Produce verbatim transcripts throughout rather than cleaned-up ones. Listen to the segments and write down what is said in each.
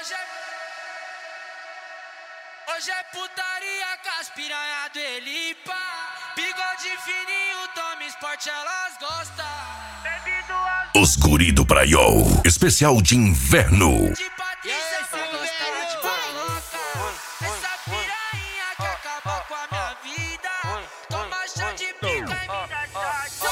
Hoje é... Hoje é putaria com as piranha do Elipa. Bigode fininho, tome esporte, elas gostam. Os guri do Praiô, especial de inverno. De Patrícia, cê gosta de boloca. Essa piranha que acaba com a minha vida. Toma chá de pica e me dá shot.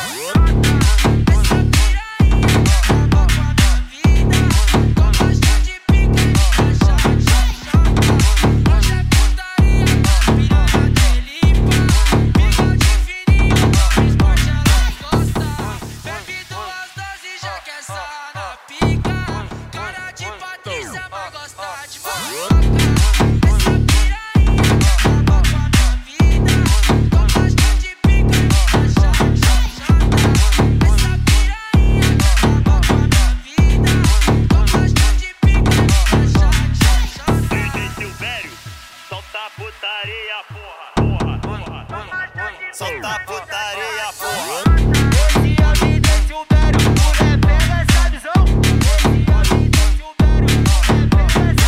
Putaria, porra, porra, porra. Solta putaria, porra. Esse é o D J Silvério, mulher, pega essa visão. Esse é o D J Silvério, mulher, pega essa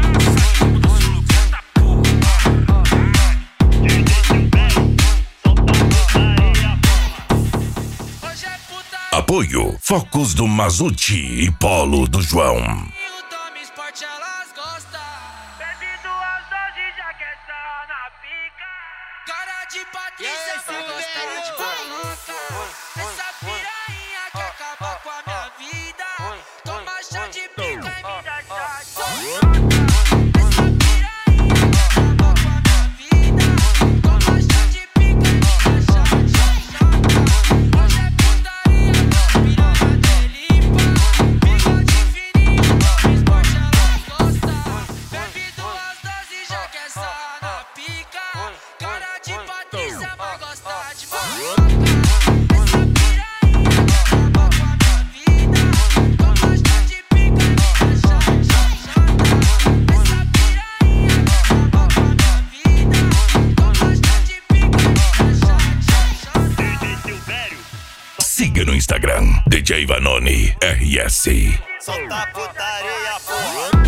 D J Silvério, solta putaria, porra. Apoio Focos do Mazuti e Polo do João. Cara de Patrícia, cê gosta de boloca. Essa piranha que acaba com a minha vida. Toma chá de pica e me dá shot. Essa piranha que acaba com a minha vida. Toma chá de pica e me dá shot. Hoje é putaria com as piranha do Elipa. Bigode fininho, tome esporte, elas gostam. Bebe duas doses e já quer só na pica. Cara de Patrícia, mas gosta de boloca. Essa piranha acaba com a minha vida. Toma chá de pica e me dá shot. Essa piranha acaba com a minha vida. Toma chá de pica e me dá shot. D J Silvério, Siga no Instagram, D J Vanoni R S. solta putaria, porra.